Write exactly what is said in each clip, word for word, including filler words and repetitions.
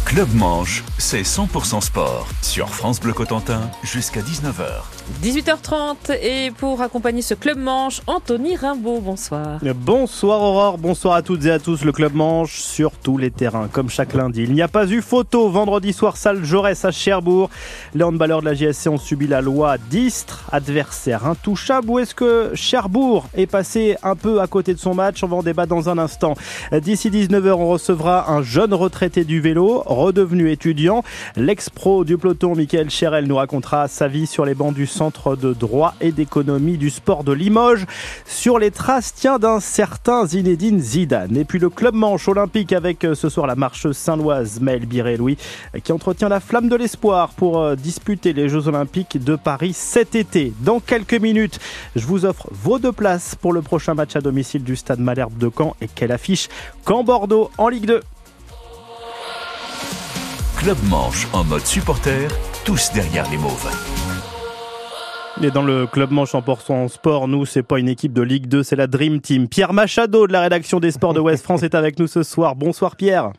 Club Manche, c'est cent pour cent sport sur France Bleu Cotentin jusqu'à dix-neuf heures. dix-huit heures trente et pour accompagner ce Club Manche, Anthony Rimbaud, bonsoir. Bonsoir Aurore, bonsoir à toutes et à tous. Le Club Manche sur tous les terrains, comme chaque lundi. Il n'y a pas eu photo vendredi soir, salle Jaurès à Cherbourg. Les handballeurs de la J S C ont subi la loi d'Istres, adversaire intouchable. Ou est-ce que Cherbourg est passé un peu à côté de son match? On va en débattre dans un instant. D'ici dix-neuf heures, on recevra un jeune retraité du vélo, redevenu étudiant. L'ex-pro du peloton, Michael Cherel, nous racontera sa vie sur les bancs du Centre de droit et d'économie du sport de Limoges, sur les traces tiens, d'un certain Zinedine Zidane. Et puis le Club Manche olympique avec ce soir la marcheuse saint-loise Maëlle Biré-Louis qui entretient la flamme de l'espoir pour disputer les Jeux olympiques de Paris cet été. Dans quelques minutes, je vous offre vos deux places pour le prochain match à domicile du Stade Malherbe de Caen. Et quelle affiche! Caen-Bordeaux en Ligue deux. Club Manche en mode supporter, tous derrière les Mauves. Et dans le Club Manche cent pour cent sport, nous, c'est pas une équipe de Ligue deux, c'est la Dream Team. Pierre Machado de la rédaction des sports de Ouest France est avec nous ce soir. Bonsoir Pierre.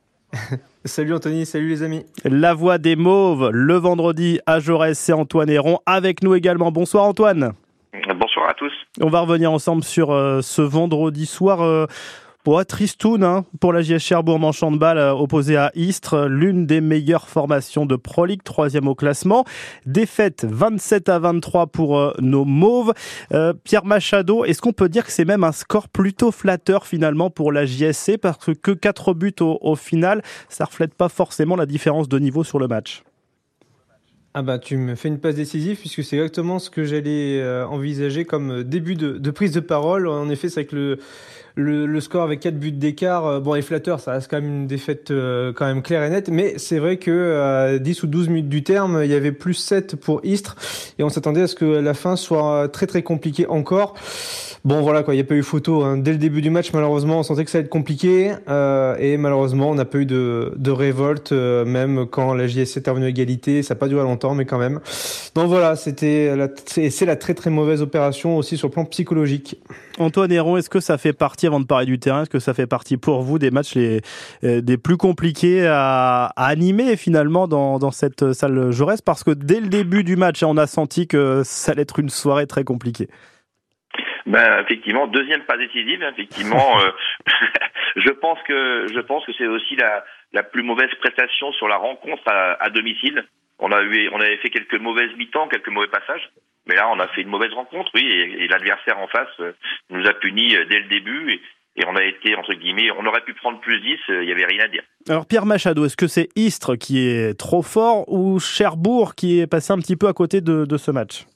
Salut Anthony, salut les amis. La voix des Mauves, le vendredi à Jaurès, c'est Antoine Héron avec nous également. Bonsoir Antoine. Bonsoir à tous. On va revenir ensemble sur euh, ce vendredi soir. Euh, Bon, tristoun hein, pour la J S Cherbourg Manche handball euh, opposée à Istres, l'une des meilleures formations de Pro League, troisième au classement. Défaite vingt-sept à vingt-trois pour euh, nos Mauves. Euh, Pierre Machado, est-ce qu'on peut dire que c'est même un score plutôt flatteur finalement pour la J S C, parce que que quatre buts au, au final, ça reflète pas forcément la différence de niveau sur le match? Ah bah tu me fais une passe décisive puisque c'est exactement ce que j'allais euh, envisager comme début de, de prise de parole. En effet, c'est vrai que le, le, le score avec quatre buts d'écart, euh, bon, est flatteur, ça reste quand même une défaite euh, quand même claire et nette, mais c'est vrai que euh, dix ou douze minutes du terme, il y avait plus sept pour Istres et on s'attendait à ce que la fin soit très très compliquée encore. Bon voilà quoi, il n'y a pas eu photo hein. Dès le début du match, malheureusement, on sentait que ça allait être compliqué euh, et malheureusement, on n'a pas eu de, de révolte, euh, même quand la J S C est revenue à égalité. Ça n'a pas duré longtemps, mais quand même. Donc voilà, c'était la, c'est, c'est la très très mauvaise opération aussi sur le plan psychologique. Antoine Héron, est-ce que ça fait partie, avant de parler du terrain, est-ce que ça fait partie pour vous des matchs les, euh, des plus compliqués à, à animer finalement dans, dans cette salle Jaurès? Parce que dès le début du match, on a senti que ça allait être une soirée très compliquée. Ben effectivement, deuxième pas décisive. Effectivement, euh, je pense que je pense que c'est aussi la la plus mauvaise prestation sur la rencontre à, à domicile. On a eu, on avait fait quelques mauvaises mi-temps, quelques mauvais passages, mais là on a fait une mauvaise rencontre, oui, et, et l'adversaire en face euh, nous a punis dès le début et, et on a été entre guillemets, on aurait pu prendre plus dix, il euh, y avait rien à dire. Alors Pierre Machado, est-ce que c'est Istres qui est trop fort ou Cherbourg qui est passé un petit peu à côté de, de ce match?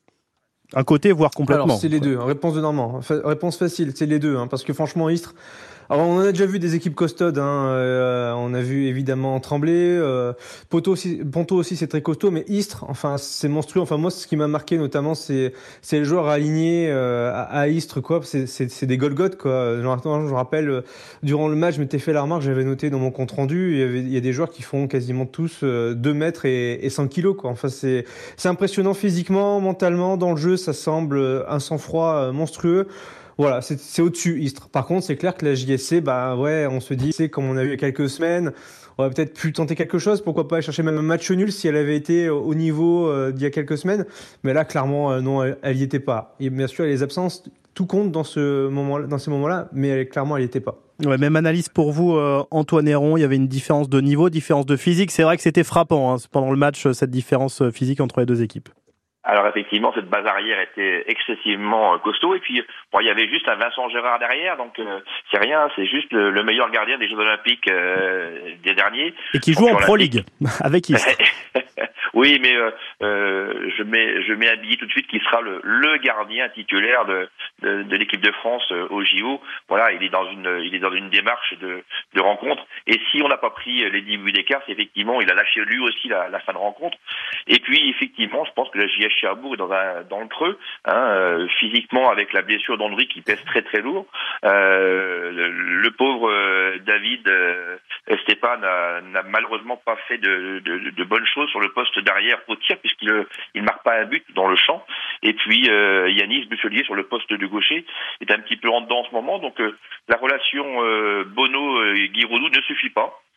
Un côté, voire complètement. Alors, c'est les deux. Réponse de Normand. Réponse facile, c'est les deux. Hein, parce que franchement, Istres... Alors, on a déjà vu des équipes costaudes. Hein, euh, on a vu évidemment Tremblay. Euh, Ponto aussi, Ponto aussi, c'est très costaud. Mais Istres, enfin, c'est monstrueux. Enfin, moi, ce qui m'a marqué notamment, c'est, c'est les joueurs alignés euh, à, à Istres, quoi. C'est, c'est, c'est des Golgoth, quoi. Genre, je me rappelle, euh, durant le match, je m'étais fait la remarque, j'avais noté dans mon compte rendu, il y avait, il y a des joueurs qui font quasiment tous euh, deux mètres et, et cent kilos, quoi. Enfin, c'est, c'est impressionnant physiquement, mentalement, dans le jeu, ça semble un sang-froid euh, monstrueux. Voilà, c'est, c'est au-dessus, Istres. Par contre, c'est clair que la J S C, bah ouais, on se dit, c'est comme on a eu il y a quelques semaines, on aurait peut-être pu tenter quelque chose, pourquoi pas aller chercher même un match nul si elle avait été au niveau euh, d'il y a quelques semaines. Mais là, clairement, euh, non, elle, elle y était pas. Et bien sûr, les absences, tout compte dans ce moment, dans ces moments-là, mais elle, clairement, elle y était pas. Ouais, même analyse pour vous, euh, Antoine Héron. Il y avait une différence de niveau, différence de physique. C'est vrai que c'était frappant hein, pendant le match, cette différence physique entre les deux équipes. Alors effectivement, cette base arrière était excessivement costaud et puis bon, il y avait juste un Vincent Gérard derrière, donc euh, c'est rien, c'est juste le, le meilleur gardien des Jeux Olympiques euh, des derniers. Et qui joue en Pro League avec Istres. Oui, mais euh, euh, je mets je mets à Billy tout de suite qui sera le, le gardien titulaire de, de, de l'équipe de France euh, au J O. Voilà, il est dans une il est dans une démarche de, de rencontre. Et si on n'a pas pris les dix buts d'écart, c'est effectivement il a lâché lui aussi la, la fin de rencontre. Et puis effectivement, je pense que la J S Cherbourg est dans un dans le creux, hein, euh, physiquement avec la blessure d'Andry qui pèse très très lourd. Euh, le, le pauvre euh, David euh, Estepan n'a, n'a malheureusement pas fait de, de, de bonnes choses sur le poste derrière au tir puisqu'il il marque pas un but dans le champ. Et puis euh, Yanis Buffelier sur le poste de gaucher est un petit peu en dedans en ce moment. Donc euh, la relation euh, Bono et Giroudou ne suffit pas.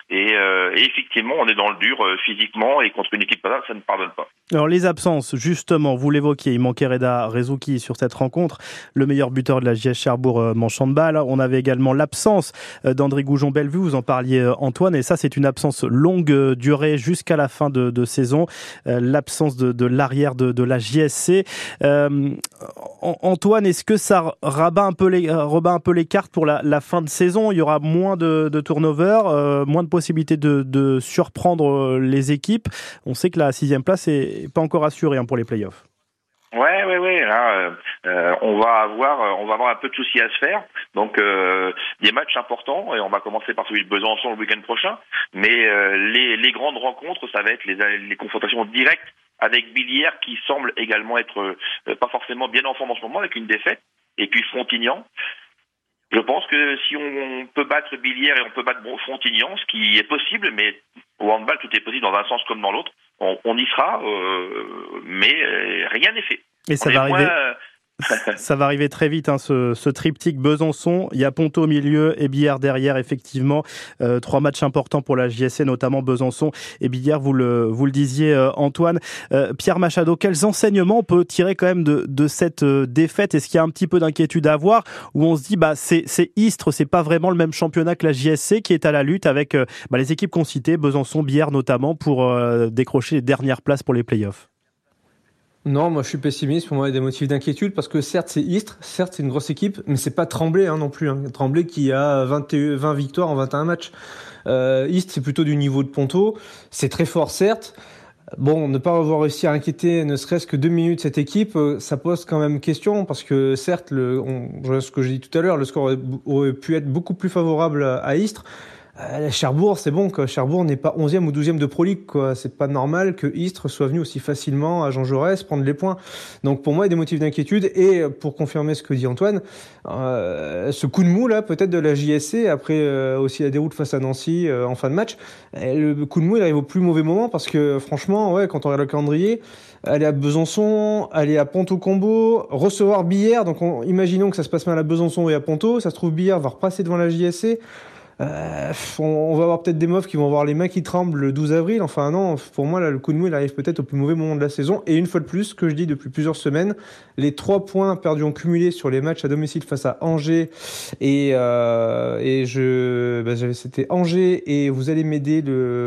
Et, euh, et effectivement, on est dans le dur euh, physiquement et contre une équipe comme ça, ça ne pardonne pas. Alors les absences, justement, vous l'évoquiez, il manquait Reda Rezouki sur cette rencontre, le meilleur buteur de la J S Cherbourg euh, Manche-Handball. On avait également l'absence euh, d'André Goujon-Bellevue, vous en parliez euh, Antoine, et ça c'est une absence longue euh, durée jusqu'à la fin de, de saison, euh, l'absence de, de l'arrière de, de la J S C. Euh, Antoine, est-ce que ça rabat un peu les, rebat un peu les cartes pour la, la fin de saison? Il y aura moins de, de turnover, euh, moins de possibilités de, de surprendre les équipes. On sait que la sixième place est pas encore assurée hein, pour les playoffs. Ouais, ouais, ouais. Là, euh, on va avoir, on va avoir un peu de soucis à se faire. Donc, euh, des matchs importants et on va commencer par celui de Besançon le week-end prochain. Mais euh, les, les grandes rencontres, ça va être les, les confrontations directes avec Billières qui semble également être euh, pas forcément bien en forme en ce moment avec une défaite. Et puis Frontignan. Je pense que si on peut battre Billières et on peut battre Frontignan, ce qui est possible, mais au handball tout est possible dans un sens comme dans l'autre, on, on y sera, euh, mais euh, rien n'est fait. Et ça on va arriver. Moins, euh... Ça va arriver très vite, hein, ce, ce triptyque Besançon. Il y a Ponto au milieu et Billières derrière, effectivement. Euh, trois matchs importants pour la J S C, notamment Besançon et Billières, vous le, vous le disiez, euh, Antoine. Euh, Pierre Machado, quels enseignements on peut tirer quand même de, de cette euh, défaite? Est-ce qu'il y a un petit peu d'inquiétude à avoir, où on se dit, bah, c'est, c'est Istres, c'est pas vraiment le même championnat que la J S C qui est à la lutte avec euh, bah, les équipes qu'on citait, Besançon, Billières notamment, pour euh, décrocher les dernières places pour les playoffs? Non, moi je suis pessimiste. Pour moi, il y a des motifs d'inquiétude parce que certes c'est Istres, certes c'est une grosse équipe, mais c'est pas Tremblay hein, non plus. Hein. Tremblay qui a vingt, vingt victoires en vingt et un matchs. Euh, Istres c'est plutôt du niveau de Ponto. C'est très fort certes. Bon, ne pas avoir réussi à inquiéter ne serait-ce que deux minutes cette équipe, ça pose quand même question parce que certes, le, on, ce que j'ai dit tout à l'heure, le score aurait, aurait pu être beaucoup plus favorable à Istres. Euh, Cherbourg, c'est bon, quoi. Cherbourg n'est pas onzième ou douzième de Pro League, quoi. C'est pas normal que Istres soit venu aussi facilement à Jean Jaurès prendre les points. Donc, pour moi, il y a des motifs d'inquiétude. Et pour confirmer ce que dit Antoine, euh, ce coup de mou, là, peut-être de la J S C, après euh, aussi la déroute face à Nancy euh, en fin de match, le coup de mou, il arrive au plus mauvais moment parce que, franchement, ouais, quand on regarde le calendrier, aller à Besançon, aller à Ponto-Combo, recevoir Billières. Donc, on, imaginons que ça se passe mal à Besançon et à Ponto. Ça se trouve, Billières va repasser devant la J S C. Euh, on, on va avoir peut-être des meufs qui vont avoir les mains qui tremblent le douze avril. Enfin non, pour moi là, le coup de mou il arrive peut-être au plus mauvais moment de la saison. Et une fois de plus, ce que je dis depuis plusieurs semaines, les trois points perdus en cumulé sur les matchs à domicile face à Angers et euh, et je, bah, c'était Angers et vous allez m'aider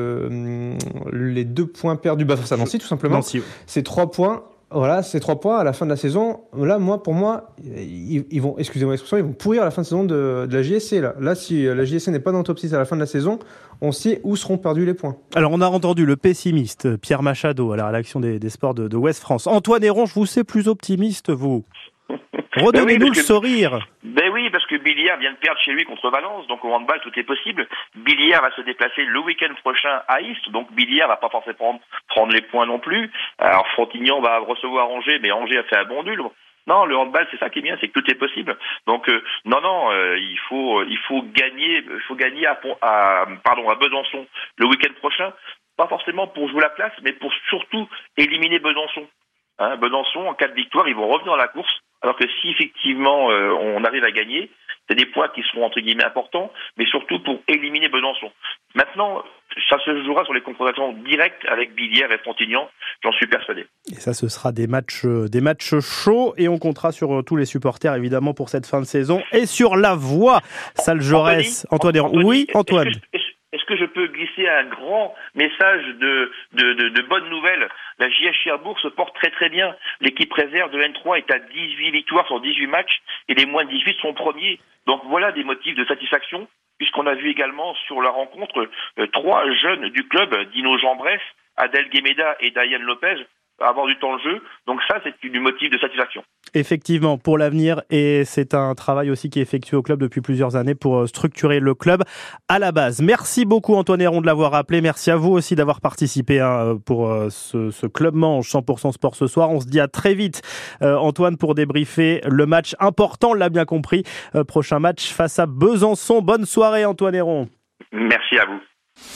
le les deux points perdus bah, face à Nancy tout simplement. Nancy, oui. Ces trois points. Voilà, ces trois points à la fin de la saison. Là, moi, pour moi, ils, ils vont, excusez-moi l'expression, ils vont pourrir à la fin de saison de, de la J S C. Là. là, si la J S C n'est pas dans le top six à la fin de la saison, on sait où seront perdus les points. Alors, on a entendu le pessimiste Pierre Machado à la rédaction des, des sports de, de Ouest France. Antoine Héron, je vous sais plus optimiste, vous. Redonnez-nous ben oui, le que, sourire. Ben oui, parce que Billières vient de perdre chez lui contre Valence, donc au handball tout est possible. Billières va se déplacer le week-end prochain à Istres, donc Billières va pas forcément prendre, prendre les points non plus. Alors Frontignan va recevoir Angers, mais Angers a fait un bon nul. Non, le handball c'est ça qui est bien, c'est que tout est possible. Donc euh, non, non, euh, il faut, il faut gagner, il faut gagner à, à, pardon, à Besançon le week-end prochain. Pas forcément pour jouer la place, mais pour surtout éliminer Besançon. Hein, Besançon, en cas de victoire, ils vont revenir dans la course. Alors que si effectivement euh, on arrive à gagner, c'est des points qui seront entre guillemets importants, mais surtout pour éliminer Besançon. Maintenant, ça se jouera sur les confrontations directes avec Billières et Frontignan, j'en suis persuadé. Et ça, ce sera des matchs, des matchs chauds, et on comptera sur tous les supporters évidemment pour cette fin de saison et sur la voix. Salle Jaurès, Antoine. Antoine, oui, Antoine. Est-ce que, est-ce que je peux glisser un grand message de, de, de, de bonnes nouvelles? La J S Cherbourg se porte très très bien. L'équipe réserve de N trois est à dix-huit victoires sur dix-huit matchs et les moins de dix-huit sont premiers. Donc voilà des motifs de satisfaction, puisqu'on a vu également sur la rencontre euh, trois jeunes du club, Dino Jambrès, Adèle Guéméda et Diane Lopez, avoir du temps de jeu. Donc ça, c'est du motif de satisfaction. Effectivement, pour l'avenir, et c'est un travail aussi qui est effectué au club depuis plusieurs années pour structurer le club à la base. Merci beaucoup Antoine Héron de l'avoir appelé. Merci à vous aussi d'avoir participé hein, pour ce, ce Club Manche cent pour cent Sport ce soir. On se dit à très vite euh, Antoine pour débriefer le match important, on l'a bien compris. Euh, prochain match face à Besançon. Bonne soirée Antoine Héron. Merci à vous.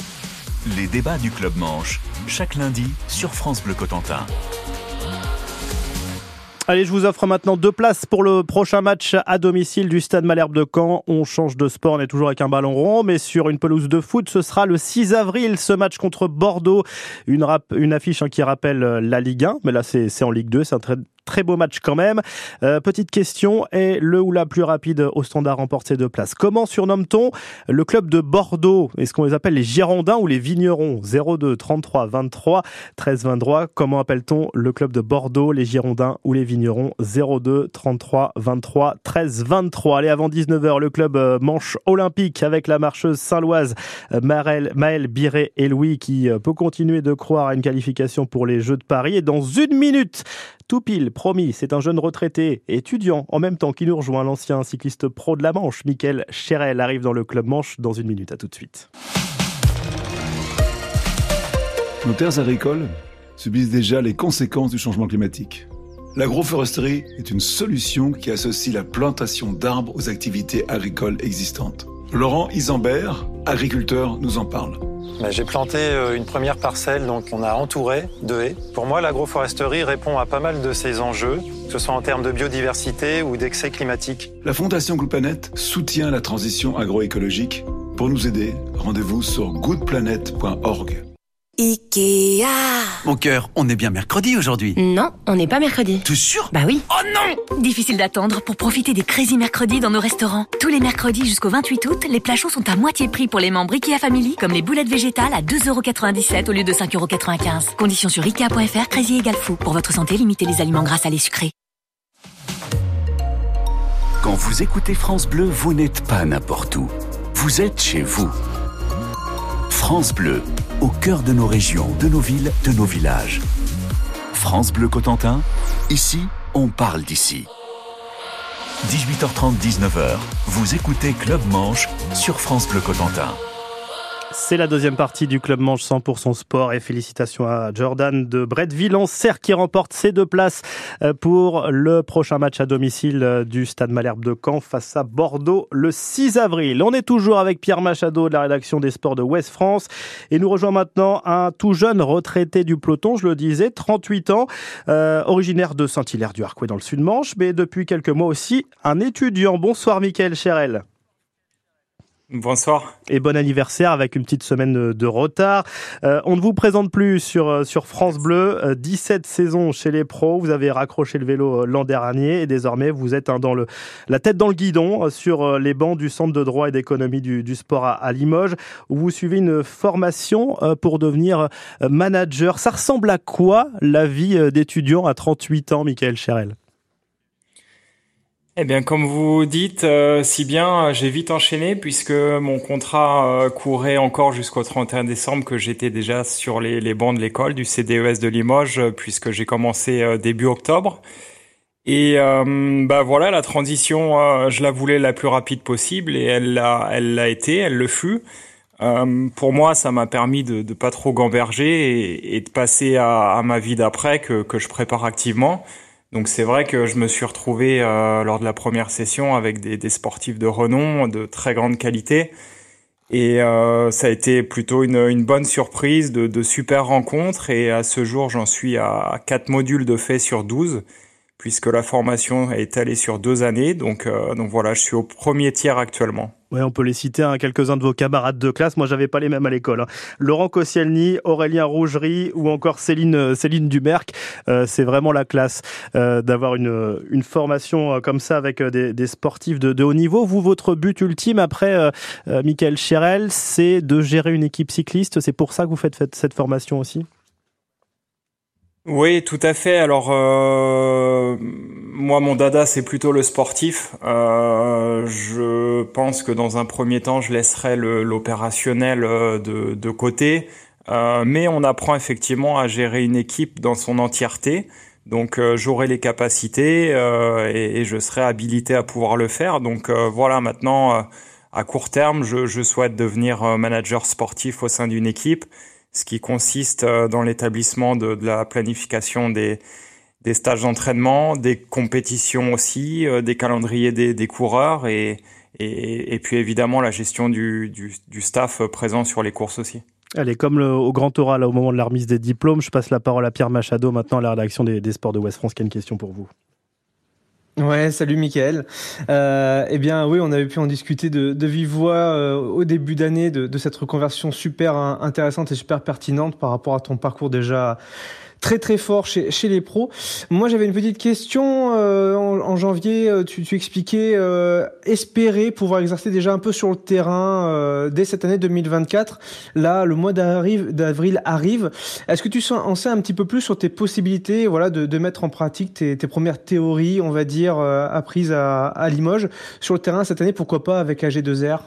Les débats du Club Manche, chaque lundi sur France Bleu Cotentin. Allez, je vous offre maintenant deux places pour le prochain match à domicile du Stade Malherbe de Caen. On change de sport, on est toujours avec un ballon rond, mais sur une pelouse de foot. Ce sera le six avril, ce match contre Bordeaux. Une, rap, une affiche hein, qui rappelle la Ligue un, mais là c'est, c'est en Ligue deux, c'est un très... Très beau match quand même. Euh, petite question, est le ou la plus rapide au standard remporte ces deux places? Comment surnomme-t-on le club de Bordeaux? Est-ce qu'on les appelle les Girondins ou les Vignerons? zéro deux trente-trois vingt-trois treize vingt-trois. Comment appelle-t-on le club de Bordeaux, les Girondins ou les Vignerons? zéro deux trente-trois vingt-trois treize vingt-trois. Allez, avant dix-neuf heures, le club Manche Olympique avec la marcheuse saint-loise Maëlle, Maëlle Biré-Eloui qui peut continuer de croire à une qualification pour les Jeux de Paris. Et dans une minute, tout pile, promis, c'est un jeune retraité, étudiant en même temps qui nous rejoint, l'ancien cycliste pro de la Manche, Mickaël Cherel, arrive dans le club Manche dans une minute. À tout de suite. Nos terres agricoles subissent déjà les conséquences du changement climatique. L'agroforesterie est une solution qui associe la plantation d'arbres aux activités agricoles existantes. Laurent Isambert, agriculteur, nous en parle. Ben, j'ai planté une première parcelle, donc on a entouré de haies. Pour moi, l'agroforesterie répond à pas mal de ces enjeux, que ce soit en termes de biodiversité ou d'excès climatique. La Fondation Good Planet soutient la transition agroécologique. Pour nous aider, rendez-vous sur good planet point org. Ikea. Mon cœur, on est bien mercredi aujourd'hui. Non, on n'est pas mercredi. T'es sûr? Bah oui. Oh non! Difficile d'attendre pour profiter des Crazy Mercredis dans nos restaurants. Tous les mercredis jusqu'au vingt-huit août, les plats chauds sont à moitié prix pour les membres Ikea Family, comme les boulettes végétales à deux euros quatre-vingt-dix-sept au lieu de cinq euros quatre-vingt-quinze. Conditions sur ikea point fr, Crazy égale fou. Pour votre santé, limitez les aliments gras, salés, sucrés. Quand vous écoutez France Bleu, vous n'êtes pas n'importe où. Vous êtes chez vous. France Bleu, au cœur de nos régions, de nos villes, de nos villages. France Bleu Cotentin, ici, on parle d'ici. dix-huit heures trente, dix-neuf heures, vous écoutez Club Manche sur France Bleu Cotentin. C'est la deuxième partie du Club Manche cent pour cent sport et félicitations à Jordan de Bretteville-en-Serre qui remporte ses deux places pour le prochain match à domicile du Stade Malherbe de Caen face à Bordeaux le six avril. On est toujours avec Pierre Machado de la rédaction des sports de Ouest France et nous rejoint maintenant un tout jeune retraité du peloton, je le disais, trente-huit ans, euh, originaire de Saint-Hilaire-du-Harcouët dans le Sud-Manche, mais depuis quelques mois aussi un étudiant. Bonsoir Mickaël Cherel. Bonsoir. Et bon anniversaire avec une petite semaine de retard. Euh, on ne vous présente plus sur, sur France Bleu. Euh, dix-sept saisons chez les pros. Vous avez raccroché le vélo l'an dernier et désormais vous êtes hein, dans le, la tête dans le guidon sur les bancs du Centre de droit et d'économie du, du sport à, à Limoges où vous suivez une formation pour devenir manager. Ça ressemble à quoi la vie d'étudiant à trente-huit ans, Mickaël Cherel ? Eh bien, comme vous dites, euh, si bien, j'ai vite enchaîné puisque mon contrat euh, courait encore jusqu'au trente et un décembre, que j'étais déjà sur les, les bancs de l'école du C D E S de Limoges, euh, puisque j'ai commencé euh, début octobre. Et euh, bah voilà, la transition, euh, je la voulais la plus rapide possible et elle l'a, elle l'a été, elle le fut. Euh, pour moi, ça m'a permis de, de pas trop gamberger et, et de passer à, à ma vie d'après que, que je prépare activement. Donc c'est vrai que je me suis retrouvé euh, lors de la première session avec des, des sportifs de renom, de très grande qualité. Et euh, ça a été plutôt une, une bonne surprise, de, de super rencontres. Et à ce jour, j'en suis à quatre modules de fait sur douze, puisque la formation est étalée sur deux années. Donc, euh, donc voilà, je suis au premier tiers actuellement. Ouais, on peut les citer, hein, quelques-uns de vos camarades de classe. Moi, j'avais pas les mêmes à l'école. Hein. Laurent Koscielny, Aurélien Rougerie ou encore Céline, Céline Dumerc. Euh, c'est vraiment la classe euh, d'avoir une, une formation comme ça avec des, des sportifs de, de haut niveau. Vous, votre but ultime après, euh, euh, Mickaël Cherel, c'est de gérer une équipe cycliste. C'est pour ça que vous faites, faites cette formation aussi ? Oui, tout à fait. Alors, euh, moi, mon dada, c'est plutôt le sportif. Euh, je pense que dans un premier temps, je laisserai le, l'opérationnel de, de côté. Euh, mais on apprend effectivement à gérer une équipe dans son entièreté. Donc, euh, j'aurai les capacités euh, et, et je serai habilité à pouvoir le faire. Donc, euh, voilà, maintenant, euh, à court terme, je, je souhaite devenir manager sportif au sein d'une équipe, ce qui consiste dans l'établissement de, de la planification des, des stages d'entraînement, des compétitions aussi, euh, des calendriers des, des coureurs et, et, et puis évidemment la gestion du, du, du staff présent sur les courses aussi. Allez, comme le, au grand oral, là, au moment de la remise des diplômes, je passe la parole à Pierre Machado, maintenant à la rédaction des, des sports de Ouest France, qui a une question pour vous. Ouais, salut Mickaël. Euh, eh bien oui, on avait pu en discuter de, de vive voix euh, au début d'année de, de cette reconversion super hein, intéressante et super pertinente par rapport à ton parcours déjà très très fort chez, chez les pros. Moi j'avais une petite question, euh, en, en janvier tu, tu expliquais euh, espérer pouvoir exercer déjà un peu sur le terrain euh, dès cette année deux mille vingt-quatre. Là le mois d'avril, d'avril arrive. Est-ce que tu en sais un petit peu plus sur tes possibilités voilà, de, de mettre en pratique tes, tes premières théories, on va dire, euh, apprises à, à Limoges sur le terrain cette année, pourquoi pas avec A G deux R?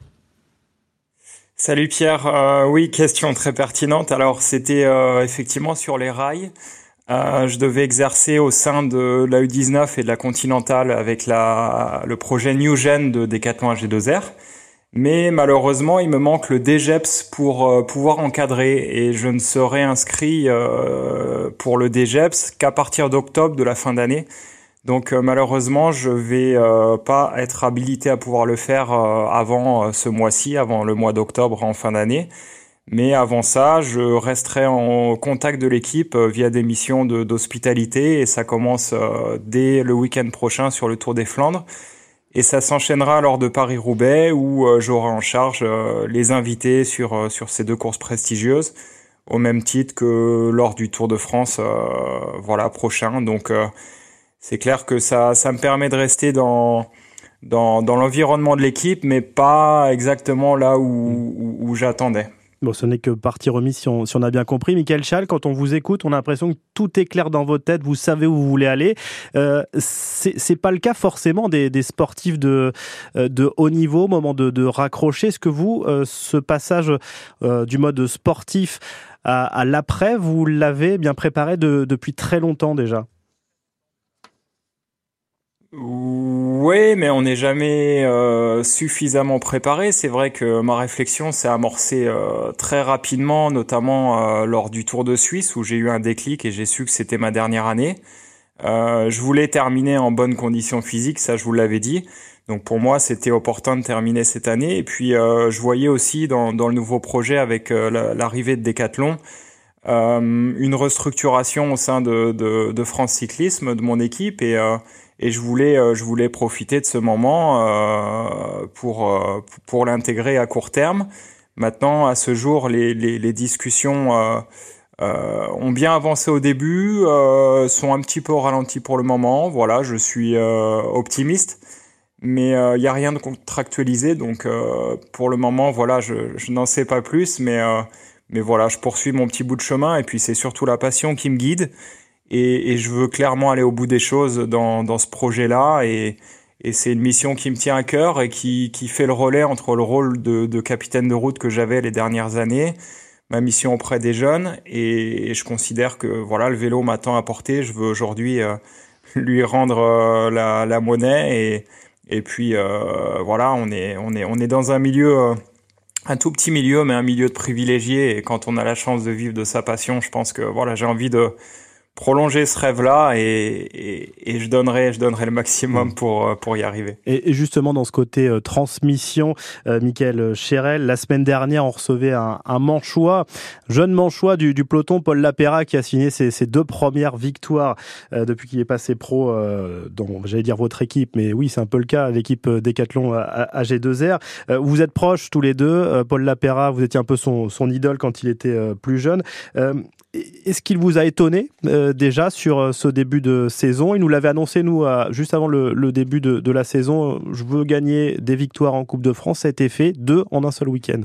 Salut Pierre, euh, oui, question très pertinente. Alors c'était euh, effectivement sur les rails. Euh, je devais exercer au sein de la U dix-neuf et de la Continentale avec la, le projet New Gen de Decathlon A G deux R. Mais malheureusement, il me manque le D G E P S pour euh, pouvoir encadrer et je ne serai inscrit euh, pour le D G E P S qu'à partir d'octobre de la fin d'année. Donc euh, malheureusement, je vais euh, pas être habilité à pouvoir le faire euh, avant euh, ce mois-ci, avant le mois d'octobre en fin d'année. Mais avant ça, je resterai en contact de l'équipe euh, via des missions de, d'hospitalité et ça commence euh, dès le week-end prochain sur le Tour des Flandres. Et ça s'enchaînera lors de Paris-Roubaix où euh, j'aurai en charge euh, les invités sur, euh, sur ces deux courses prestigieuses, au même titre que lors du Tour de France euh, voilà, prochain. Donc euh, c'est clair que ça, ça me permet de rester dans, dans, dans l'environnement de l'équipe, mais pas exactement là où, où, où j'attendais. Bon, ce n'est que partie remise si on, si on a bien compris. Mickaël Schall, quand on vous écoute, on a l'impression que tout est clair dans votre tête, vous savez où vous voulez aller. Euh, c'est, c'est pas le cas forcément des, des sportifs de, de haut niveau au moment de, de raccrocher. Est-ce que vous, euh, ce passage euh, du mode sportif à, à l'après, vous l'avez bien préparé de, depuis très longtemps déjà ? Oui, mais on n'est jamais euh, suffisamment préparé. C'est vrai que ma réflexion s'est amorcée euh, très rapidement, notamment euh, lors du Tour de Suisse où j'ai eu un déclic et j'ai su que c'était ma dernière année. Euh, je voulais terminer en bonne condition physique, ça je vous l'avais dit. Donc pour moi, c'était opportun de terminer cette année. Et puis euh, je voyais aussi dans, dans le nouveau projet avec euh, la, l'arrivée de Decathlon euh, une restructuration au sein de, de, de France Cyclisme, de mon équipe et euh, Et je voulais, euh, je voulais profiter de ce moment euh, pour euh, pour l'intégrer à court terme. Maintenant, à ce jour, les les, les discussions euh, euh, ont bien avancé au début, euh, sont un petit peu au ralenti pour le moment. Voilà, je suis euh, optimiste, mais il euh, y a rien de contractualisé, donc euh, pour le moment, voilà, je je n'en sais pas plus, mais euh, mais voilà, je poursuis mon petit bout de chemin et puis c'est surtout la passion qui me guide. Et, et je veux clairement aller au bout des choses dans, dans ce projet-là. Et, et c'est une mission qui me tient à cœur et qui, qui fait le relais entre le rôle de, de capitaine de route que j'avais les dernières années, ma mission auprès des jeunes. Et, et je considère que voilà, le vélo m'a tant apporté. Je veux aujourd'hui euh, lui rendre euh, la, la monnaie. Et, et puis euh, voilà, on est, on est, on est dans un milieu... Euh, un tout petit milieu, mais un milieu de privilégiés. Et quand on a la chance de vivre de sa passion, je pense que voilà, j'ai envie de prolonger ce rêve-là et, et, et je donnerai, je donnerai le maximum pour, pour y arriver. Et, et justement, dans ce côté euh, transmission, euh, Mickaël Cherel, la semaine dernière, on recevait un, un manchois, jeune manchois du, du peloton, Paul Lapera, qui a signé ses, ses deux premières victoires euh, depuis qu'il est passé pro euh, dans, j'allais dire votre équipe, mais oui, c'est un peu le cas, l'équipe Decathlon A G deux R. Euh, vous êtes proches tous les deux. Euh, Paul Lapera, vous étiez un peu son, son idole quand il était euh, plus jeune. Euh, Est-ce qu'il vous a étonné euh, déjà sur euh, ce début de saison? Il nous l'avait annoncé, nous, à, juste avant le, le début de, de la saison. Je veux gagner des victoires en Coupe de France. Ça a été fait, deux en un seul week-end.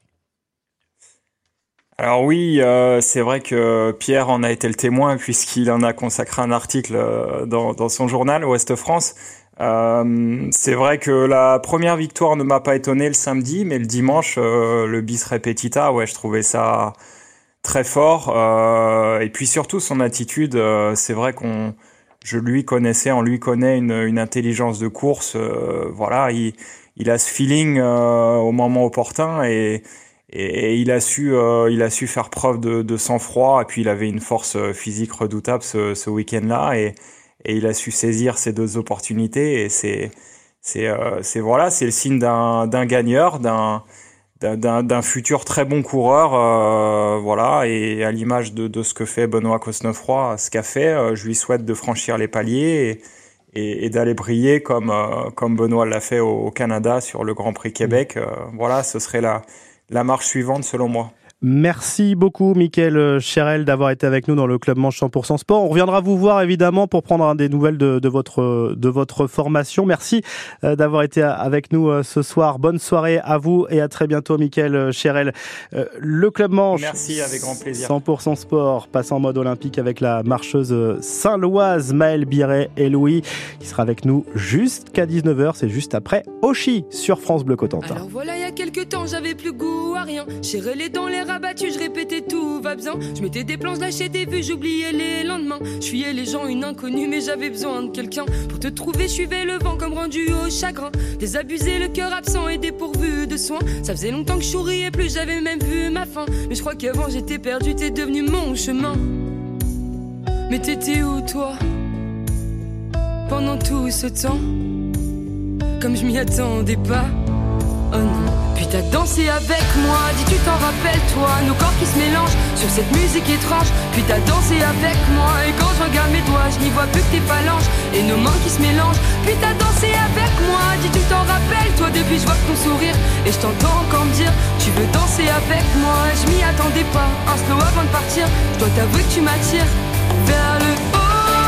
Alors oui, euh, c'est vrai que Pierre en a été le témoin puisqu'il en a consacré un article dans, dans son journal Ouest France. Euh, c'est vrai que la première victoire ne m'a pas étonné le samedi, mais le dimanche, euh, le bis repetita, ouais, je trouvais ça très fort. Euh, et puis surtout son attitude, euh, c'est vrai qu'on, je lui connaissais, on lui connaît une, une intelligence de course. Euh, voilà, il, il a ce feeling euh, au moment opportun et Et, et il a su, euh, il a su faire preuve de, de sang-froid. Et puis il avait une force physique redoutable ce, ce week-end-là, et, et il a su saisir ces deux opportunités. Et c'est, c'est, euh, c'est voilà, c'est le signe d'un, d'un gagneur, d'un, d'un, d'un futur très bon coureur, euh, voilà. Et à l'image de, de ce que fait Benoît Cosnefroy, ce qu'a fait, euh, je lui souhaite de franchir les paliers. Et, et, et d'aller briller comme, euh, comme Benoît l'a fait au, au Canada sur le Grand Prix Québec. Euh, voilà, ce serait la, la marche suivante selon moi. Merci beaucoup, Mickaël Cherel, d'avoir été avec nous dans le Club Manche cent pour cent Sport. On reviendra vous voir, évidemment, pour prendre des nouvelles de, de, votre, de votre formation. Merci d'avoir été avec nous ce soir. Bonne soirée à vous et à très bientôt, Mickaël Cherel. Le Club Manche, merci, avec grand plaisir. cent pour cent Sport passe en mode olympique avec la marcheuse saint-loise Maëlle Biret et Louis, qui sera avec nous jusqu'à dix-neuf heures. C'est juste après Oshi sur France Bleu Cotentin. Alors voilà, il y a quelques temps, j'avais plus goût à rien. J'ai relé dans les rabattu, je répétais tout va bien. Je mettais des planches, lâchais des vues, j'oubliais les lendemains. Je fuyais les gens, une inconnue, mais j'avais besoin de quelqu'un. Pour te trouver, je suivais le vent comme rendu au chagrin. Désabusé, le cœur absent et dépourvu de soins. Ça faisait longtemps que je souriais plus, j'avais même vu ma fin. Mais je crois qu'avant j'étais perdu, t'es devenu mon chemin. Mais t'étais où toi pendant tout ce temps? Comme je m'y attendais pas. Oh non. Puis t'as dansé avec moi, dis tu t'en rappelles toi, nos corps qui se mélangent sur cette musique étrange. Puis t'as dansé avec moi, et quand je regarde mes doigts, je n'y vois plus que tes phalanges et nos mains qui se mélangent. Puis t'as dansé avec moi, dis tu t'en rappelles toi, depuis je vois ton sourire et je t'entends encore me dire tu veux danser avec moi. Je m'y attendais pas, un slow avant de partir, je dois t'avouer que tu m'attires vers le haut.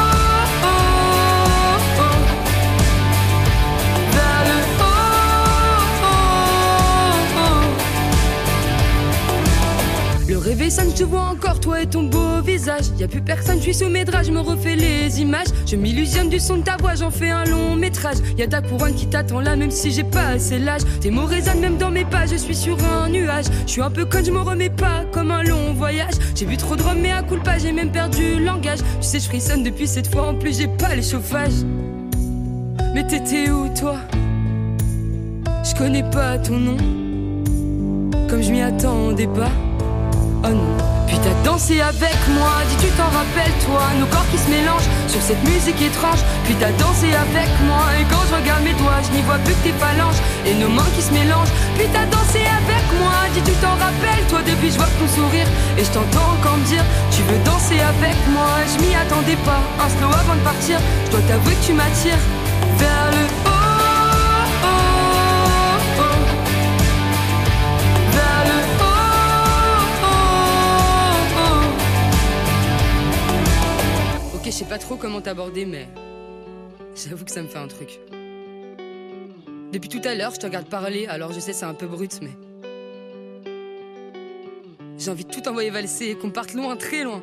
Le réveil sonne, je te vois encore, toi et ton beau visage. Y'a plus personne, je suis sous mes draps, je me refais les images. Je m'illusionne du son de ta voix, j'en fais un long métrage. Y'a ta couronne qui t'attend là, même si j'ai pas assez l'âge. Tes mots résonnent même dans mes pas, je suis sur un nuage. Je suis un peu conne, je me remets pas, comme un long voyage. J'ai bu trop de rhum, mais à coup de pas, j'ai même perdu le langage. Tu sais, je frissonne depuis cette fois, en plus j'ai pas les chauffages. Mais t'étais où toi? Je connais pas ton nom, comme je m'y attendais pas. Oh non. Puis t'as dansé avec moi, dis tu t'en rappelles toi, nos corps qui se mélangent sur cette musique étrange. Puis t'as dansé avec moi, et quand je regarde mes doigts, je n'y vois plus que tes phalanges et nos mains qui se mélangent. Puis t'as dansé avec moi, dis tu t'en rappelles toi, depuis je vois ton sourire et je t'entends encore me dire tu veux danser avec moi. Je m'y attendais pas, un slow avant de partir, je dois t'avouer que tu m'attires vers le haut. Je sais pas trop comment t'aborder, mais j'avoue que ça me fait un truc. Depuis tout à l'heure, je te regarde parler, alors je sais c'est un peu brut, mais j'ai envie de tout envoyer valser et qu'on parte loin, très loin.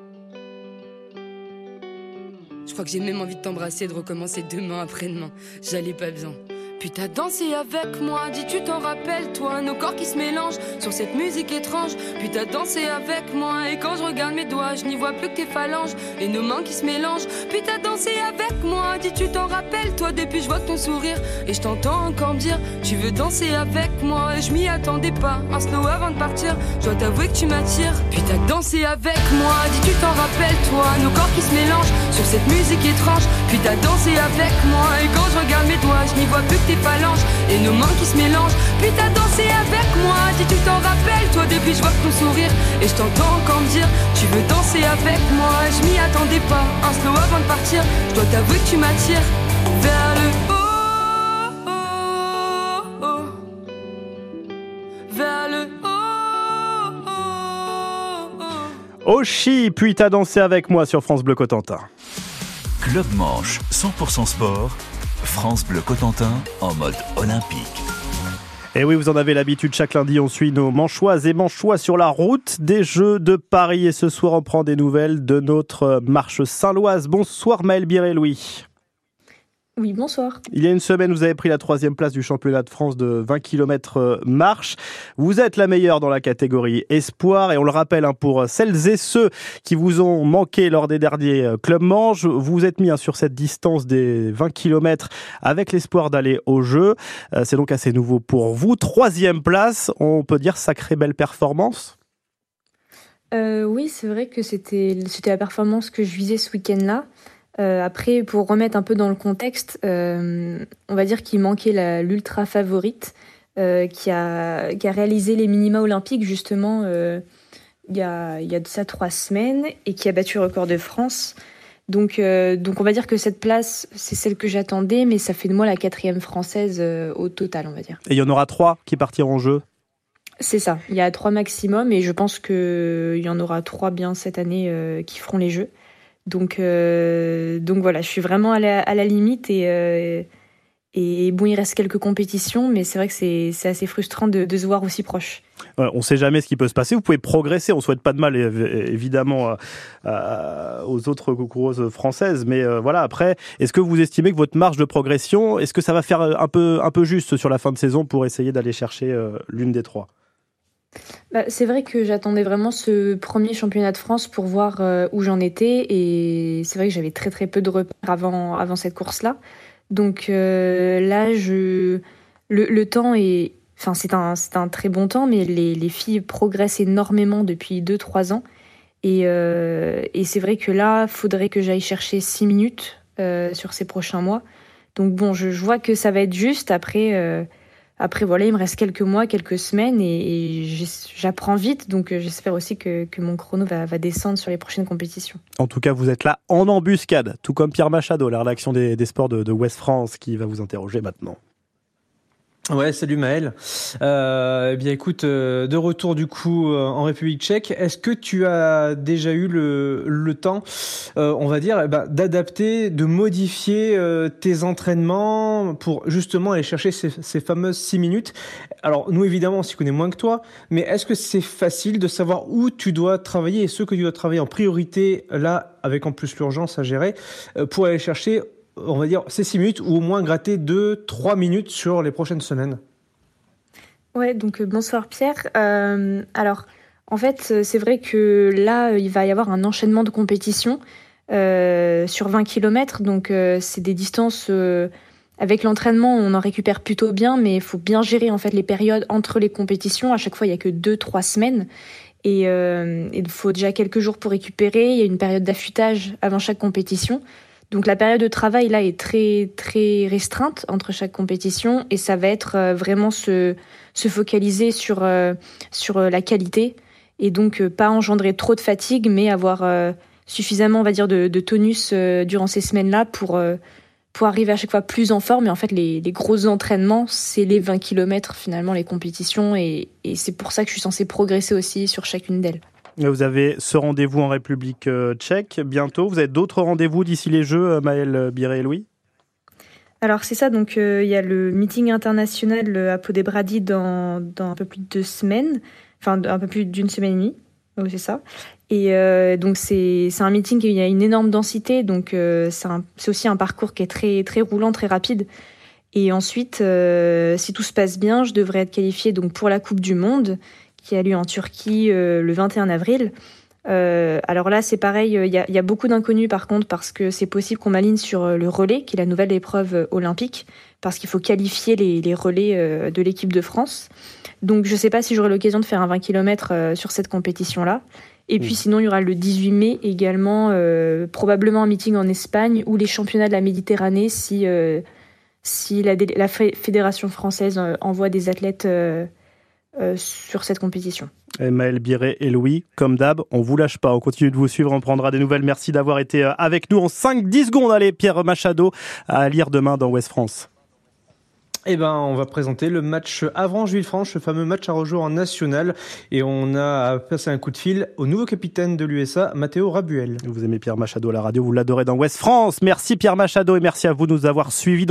Je crois que j'ai même envie de t'embrasser et de recommencer demain après-demain. J'allais pas bien. Puis t'as dansé avec moi, dis tu t'en rappelles toi, nos corps qui se mélangent sur cette musique étrange. Puis t'as dansé avec moi, et quand je regarde mes doigts, je n'y vois plus que tes phalanges et nos mains qui se mélangent. Puis t'as dansé avec moi, dis tu t'en rappelles toi, depuis je vois ton sourire et je t'entends encore me dire tu veux danser avec moi. Et je m'y attendais pas, un slow avant de partir, je dois t'avouer que tu m'attires. Puis t'as dansé avec moi, dis tu t'en rappelles toi, nos corps qui se mélangent sur cette musique étrange. Puis t'as dansé avec moi, et quand je regarde mes doigts, je n'y vois plus que tes phalanges et nos mains qui se mélangent. Puis t'as dansé avec moi, dis tu t'en rappelles toi, depuis je vois ton sourire et je t'entends encore me dire tu veux danser avec moi. Je m'y attendais pas, un slow avant de partir, je dois t'avouer que tu m'attires vers le haut, oh, oh, vers le haut, oh, oh. Oshi, puis t'as dansé avec moi sur France Bleu Cotentin. Club Manche cent pour cent Sport, France Bleu Cotentin en mode olympique. Et oui, vous en avez l'habitude, chaque lundi on suit nos manchoises et manchois sur la route des Jeux de Paris. Et ce soir on prend des nouvelles de notre marche saint-loise. Bonsoir Maëlle Biret-Louis. Oui, bonsoir. Il y a une semaine, vous avez pris la troisième place du championnat de France de vingt kilomètres marche. Vous êtes la meilleure dans la catégorie espoir et on le rappelle, hein, pour celles et ceux qui vous ont manqué lors des derniers Club Manche, vous vous êtes mis hein, sur cette distance des vingt kilomètres avec l'espoir d'aller aux Jeux. Euh, c'est donc assez nouveau pour vous. Troisième place, on peut dire sacrée belle performance. Euh, oui, c'est vrai que c'était, c'était la performance que je visais ce week-end-là. Euh, après, pour remettre un peu dans le contexte, euh, on va dire qu'il manquait la, l'ultra favorite euh, qui, a, qui a réalisé les minima olympiques justement euh, il y a, il y a de ça trois semaines et qui a battu le record de France. Donc, euh, donc on va dire que cette place, c'est celle que j'attendais, mais ça fait de moi la quatrième française euh, au total, on va dire. Et il y en aura trois qui partiront en jeu? C'est ça, il y a trois maximum, et je pense qu'il y en aura trois bien cette année euh, qui feront les jeux. Donc, euh, donc voilà, je suis vraiment à la, à la limite, et, euh, et bon, il reste quelques compétitions, mais c'est vrai que c'est, c'est assez frustrant de, de se voir aussi proche. Ouais, on ne sait jamais ce qui peut se passer. Vous pouvez progresser. On ne souhaite pas de mal, évidemment, euh, euh, aux autres coureuses françaises. Mais euh, voilà, après, est-ce que vous estimez que votre marge de progression, est-ce que ça va faire un peu, un peu juste sur la fin de saison pour essayer d'aller chercher euh, l'une des trois? Bah, c'est vrai que j'attendais vraiment ce premier championnat de France pour voir euh, où j'en étais. Et c'est vrai que j'avais très très peu de repères avant, avant cette course-là. Donc euh, là, je... le, le temps est... Enfin, c'est un, c'est un très bon temps, mais les, les filles progressent énormément depuis deux trois ans. Et, euh, et c'est vrai que là, il faudrait que j'aille chercher six minutes euh, sur ces prochains mois. Donc bon, je, je vois que ça va être juste. Après, euh, après, voilà, il me reste quelques mois, quelques semaines, et, et j'apprends vite. Donc j'espère aussi que, que mon chrono va, va descendre sur les prochaines compétitions. En tout cas, vous êtes là en embuscade, tout comme Pierre Machado, la rédaction des, des sports de, de Ouest France, qui va vous interroger maintenant. Ouais, salut Maël. Euh, eh bien, écoute, euh, de retour du coup euh, en République Tchèque, est-ce que tu as déjà eu le, le temps, euh, on va dire, eh ben, d'adapter, de modifier euh, tes entraînements pour justement aller chercher ces, ces fameuses six minutes? Alors, nous, évidemment, on s'y connaît moins que toi, mais est-ce que c'est facile de savoir où tu dois travailler et ce que tu dois travailler en priorité, là, avec en plus l'urgence à gérer, euh, pour aller chercher, on va dire, ces six minutes, ou au moins gratter deux trois minutes sur les prochaines semaines? Ouais, donc euh, bonsoir Pierre. Euh, alors, en fait, c'est vrai que là, il va y avoir un enchaînement de compétitions euh, sur vingt kilomètres. Donc, euh, c'est des distances... Euh, avec l'entraînement, on en récupère plutôt bien, mais il faut bien gérer en fait les périodes entre les compétitions. À chaque fois, il n'y a que deux trois semaines. Et euh, il faut déjà quelques jours pour récupérer. Il y a une période d'affûtage avant chaque compétition. Donc la période de travail là est très très restreinte entre chaque compétition, et ça va être euh, vraiment se se focaliser sur euh, sur la qualité, et donc euh, pas engendrer trop de fatigue, mais avoir euh, suffisamment, on va dire, de, de tonus euh, durant ces semaines là pour euh, pour arriver à chaque fois plus en forme. Et en fait, les les gros entraînements, c'est les vingt kilomètres finalement, les compétitions, et et c'est pour ça que je suis censée progresser aussi sur chacune d'elles. Vous avez ce rendez-vous en République tchèque bientôt. Vous avez d'autres rendez-vous d'ici les Jeux, Maël Biré-Louis? Alors c'est ça, donc il euh, y a le meeting international à Poděbrady dans, dans un peu plus de deux semaines, enfin un peu plus d'une semaine et demie, oui, c'est ça. Et euh, donc c'est, c'est un meeting où il y a une énorme densité, donc euh, c'est, un, c'est aussi un parcours qui est très, très roulant, très rapide. Et ensuite, euh, si tout se passe bien, je devrais être qualifiée donc, pour la Coupe du Monde, qui a lieu en Turquie euh, le vingt et un avril. Euh, alors là, c'est pareil, il y a, y a beaucoup d'inconnus par contre, parce que c'est possible qu'on m'aligne sur le relais, qui est la nouvelle épreuve olympique, parce qu'il faut qualifier les, les relais euh, de l'équipe de France. Donc je ne sais pas si j'aurai l'occasion de faire un vingt kilomètres euh, sur cette compétition-là. Et puis sinon, il y aura le dix-huit mai également, euh, probablement un meeting en Espagne, ou les championnats de la Méditerranée, si, euh, si la, la fédération française euh, envoie des athlètes euh, Euh, sur cette compétition. Maël Biré et Louis, comme d'hab, on vous lâche pas, on continue de vous suivre, on prendra des nouvelles. Merci d'avoir été avec nous en cinq dix secondes. Allez, Pierre Machado, à lire demain dans Ouest France. Eh ben, on va présenter le match Avranches-Villefranche, ce fameux match à rejouer en national, et on a passé un coup de fil au nouveau capitaine de l'U S A, Matteo Rabuel. Vous aimez Pierre Machado à la radio, vous l'adorez dans Ouest France. Merci Pierre Machado, et merci à vous de nous avoir suivis.